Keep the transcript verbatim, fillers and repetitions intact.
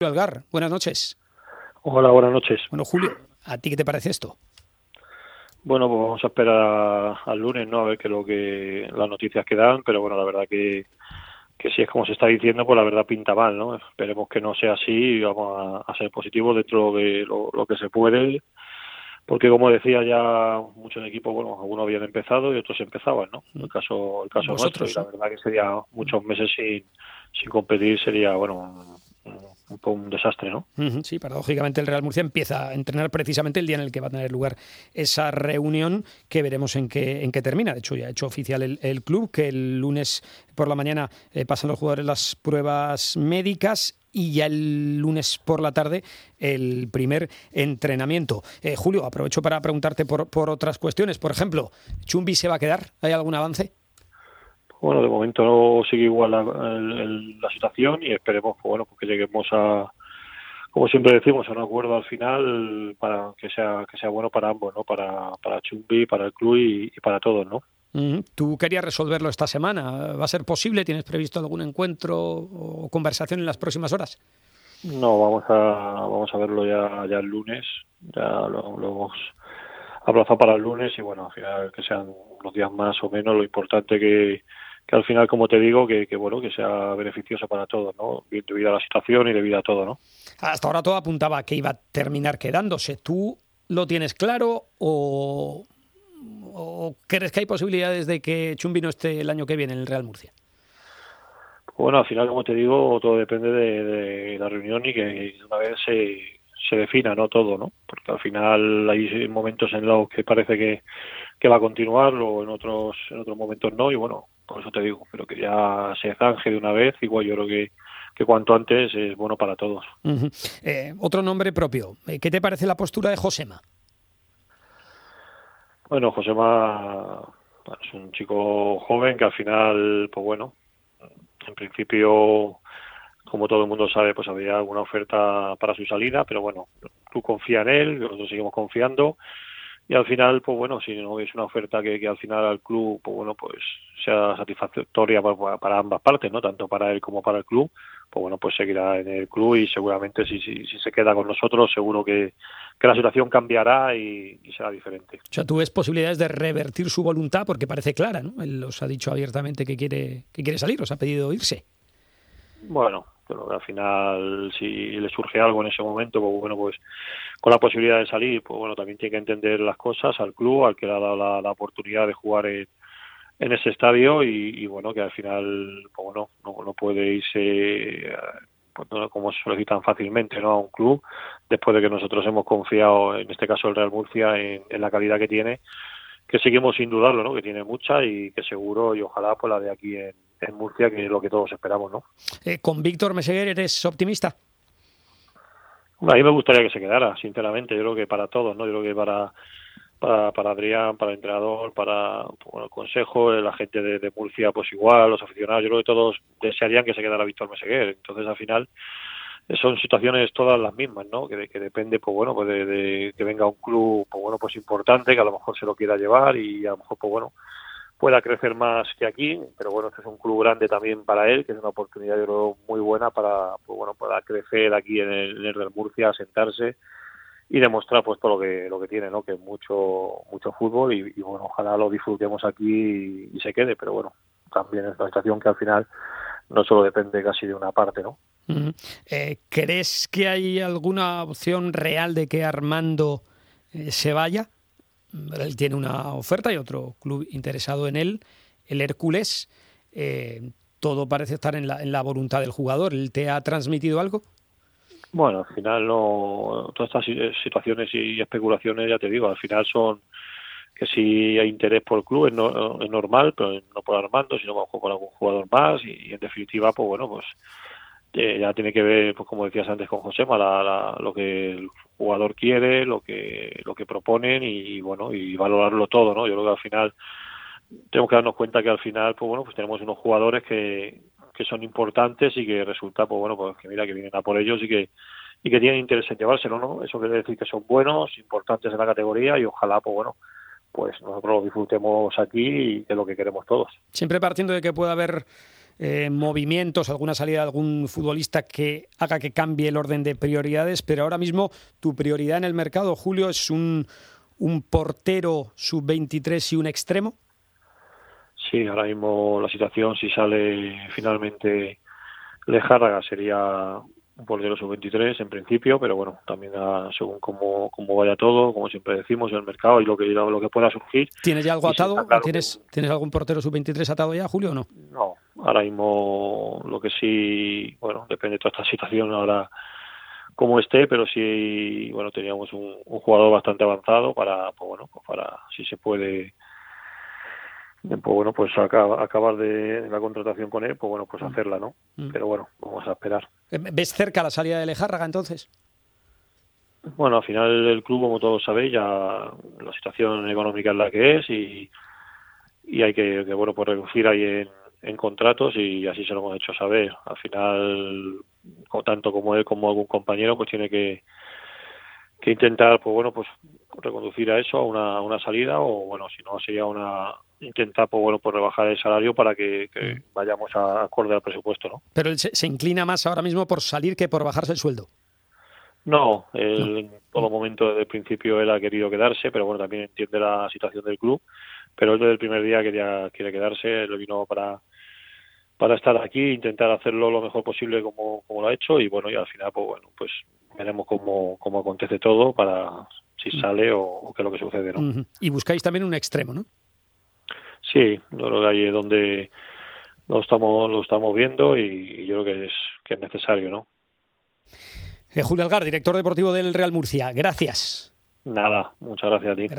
Algar, buenas noches. Hola, buenas noches. Bueno, Julio, ¿a ti qué te parece esto? Bueno, pues vamos a esperar al lunes, ¿no? A ver qué es lo que las noticias que dan, pero bueno, la verdad que, que si es como se está diciendo, pues la verdad pinta mal, ¿no? Esperemos que no sea así y vamos a, a ser positivos dentro de lo, lo que se puede, porque como decía ya muchos equipos, bueno, algunos habían empezado y otros empezaban, ¿no? El caso, el caso nuestro, y la verdad que sería muchos meses sin, sin competir, sería, bueno, un, un, un desastre, ¿no? Sí, paradójicamente el Real Murcia empieza a entrenar precisamente el día en el que va a tener lugar esa reunión, que veremos en qué, en qué termina. De hecho, ya ha hecho oficial el, el club que el lunes por la mañana eh, pasan los jugadores las pruebas médicas y ya el lunes por la tarde el primer entrenamiento. Eh, Julio, aprovecho para preguntarte por, por otras cuestiones. Por ejemplo, ¿Chumbi se va a quedar? ¿Hay algún avance? Bueno, de momento no sigue igual la, el, el, la situación y esperemos pues, bueno, pues que lleguemos a, como siempre decimos, a un acuerdo al final para que sea que sea bueno para ambos, ¿no? Para para Chumbi, para el club y, y para todos, ¿no? Uh-huh. Tú querías resolverlo esta semana. ¿Va a ser posible? ¿Tienes previsto algún encuentro o conversación en las próximas horas? No, vamos a vamos a verlo ya ya el lunes. Ya lo, lo hemos aplazado para el lunes y bueno, al final que sean unos días más o menos. Lo importante que que al final, como te digo, que, que bueno, que sea beneficioso para todos, ¿no? Debido a la situación y debido a todo, ¿no? Hasta ahora todo apuntaba a que iba a terminar quedándose. ¿Tú lo tienes claro o, o crees que hay posibilidades de que Chumbi no esté el año que viene en el Real Murcia? Bueno, al final, como te digo, todo depende de, de la reunión y que una vez se, se defina, ¿no? Todo, ¿no? Porque al final hay momentos en los que parece que, que va a continuar o en otros en otros momentos no y bueno, por eso te digo, pero que ya se zanje de una vez, igual yo creo que, que cuanto antes es bueno para todos. Uh-huh. Eh, otro nombre propio. ¿Qué te parece la postura de Josema? Bueno, Josema es un chico joven que al final, pues bueno, en principio, como todo el mundo sabe, pues había alguna oferta para su salida, pero bueno, tú confía en él, nosotros seguimos confiando. Y al final, pues bueno, si no es una oferta que, que al final al club, pues bueno, pues sea satisfactoria para, para ambas partes, ¿no? Tanto para él como para el club, pues bueno, pues seguirá en el club y seguramente si, si, si se queda con nosotros, seguro que, que la situación cambiará y, y será diferente. O sea, tú ves posibilidades de revertir su voluntad porque parece clara, ¿no? Él os ha dicho abiertamente que quiere, que quiere salir, os ha pedido irse. Bueno, pero al final si le surge algo en ese momento, pues bueno, pues con la posibilidad de salir, pues bueno, también tiene que entender las cosas al club, al que le ha dado la, la oportunidad de jugar en, en ese estadio y, y bueno, que al final, pues bueno, no, no puede irse pues, no, como se suele tan fácilmente, ¿no? A un club, después de que nosotros hemos confiado, en este caso el Real Murcia, en, en la calidad que tiene, que seguimos sin dudarlo, ¿no? Que tiene mucha y que seguro y ojalá pues la de aquí en, en Murcia, que es lo que todos esperamos, ¿no? Eh, ¿Con Víctor Meseguer eres optimista? A mí me gustaría que se quedara, sinceramente. Yo creo que para todos, ¿no? Yo creo que para para, para Adrián, para el entrenador, para bueno, el consejo, la gente de, de Murcia, pues igual, los aficionados. Yo creo que todos desearían que se quedara Víctor Meseguer. Entonces, al final, son situaciones todas las mismas, ¿no? Que, que depende, pues bueno, pues de, de que venga un club, pues bueno, pues importante, que a lo mejor se lo quiera llevar y a lo mejor, pues bueno, pueda crecer más que aquí, pero bueno, este es un club grande también para él, que es una oportunidad yo creo muy buena para, pues bueno, para crecer aquí en el, en el Real Murcia, sentarse y demostrar pues todo lo que lo que tiene, ¿no? Que es mucho mucho fútbol y, y bueno, ojalá lo disfrutemos aquí y, y se quede, pero bueno, también es una situación que al final no solo depende casi de una parte, ¿no? Uh-huh. Eh, ¿Crees que hay alguna opción real de que Armando eh, se vaya? Él tiene una oferta y otro club interesado en él, el Hércules. Eh, todo parece estar en la, en la voluntad del jugador. ¿Él te ha transmitido algo? Bueno, al final no, todas estas situaciones y especulaciones, ya te digo, al final son que si hay interés por el club es, no, es normal, pero no por Armando, sino a lo mejor por algún jugador más y, y en definitiva, pues bueno, pues eh, ya tiene que ver, pues como decías antes con Josema, la, la, lo que el jugador quiere, lo que lo que proponen y, y bueno, y valorarlo todo, ¿no? Yo creo que al final tenemos que darnos cuenta que al final, pues bueno, pues tenemos unos jugadores que, que son importantes y que resulta, pues bueno, pues que mira que vienen a por ellos y que y que tienen interés en llevárselo, ¿no? Eso quiere decir que son buenos, importantes en la categoría y ojalá, pues bueno, pues nosotros lo disfrutemos aquí y que es lo que queremos todos. Siempre partiendo de que pueda haber eh, movimientos, alguna salida de algún futbolista que haga que cambie el orden de prioridades, pero ahora mismo tu prioridad en el mercado, Julio, es un, un portero sub veintitrés y un extremo. Sí, ahora mismo la situación, si sale finalmente Lejárraga, sería un portero sub veintitrés en principio, pero bueno, también a, según cómo, cómo vaya todo, como siempre decimos, el mercado y lo que lo que pueda surgir. ¿Tienes ya algo atado? Sí, claro ¿Tienes, que... ¿Tienes algún portero sub veintitrés atado ya, Julio, o no? No, ahora mismo lo que sí, bueno, depende de toda esta situación ahora como esté, pero sí, bueno, teníamos un, un jugador bastante avanzado para, pues bueno, pues para, si se puede, pues bueno, pues acaba, acabar de, de la contratación con él, pues bueno, pues hacerla, ¿no? Mm. Pero bueno, vamos a esperar. ¿Ves cerca la salida de Lejárraga entonces? Bueno, al final el club, como todos sabéis, ya la situación económica es la que es y, y hay que, que bueno, pues reducir ahí en, en contratos y así se lo hemos hecho saber. Al final, tanto como él como algún compañero, pues tiene que, que intentar, pues bueno, pues reconducir a eso, a una, a una salida, o bueno, si no sería una intentar, pues bueno, pues rebajar el salario para que, que vayamos a acorde al presupuesto, ¿no? Pero él se, se inclina más ahora mismo por salir que por bajarse el sueldo. No, él no. En todo momento desde el principio él ha querido quedarse, pero bueno, también entiende la situación del club, pero él desde el primer día quería quiere quedarse, él vino para para estar aquí, intentar hacerlo lo mejor posible como, como lo ha hecho y bueno, y al final pues bueno, pues veremos cómo, cómo acontece todo para si sale o, o qué es lo que sucede, ¿no? Uh-huh. Y buscáis también un extremo, ¿no? Sí, yo creo que ahí es donde lo estamos lo estamos viendo y, y yo creo que es que es necesario, ¿no? Eh, Julio Algar, director deportivo del Real Murcia. Gracias. Nada, muchas gracias a ti.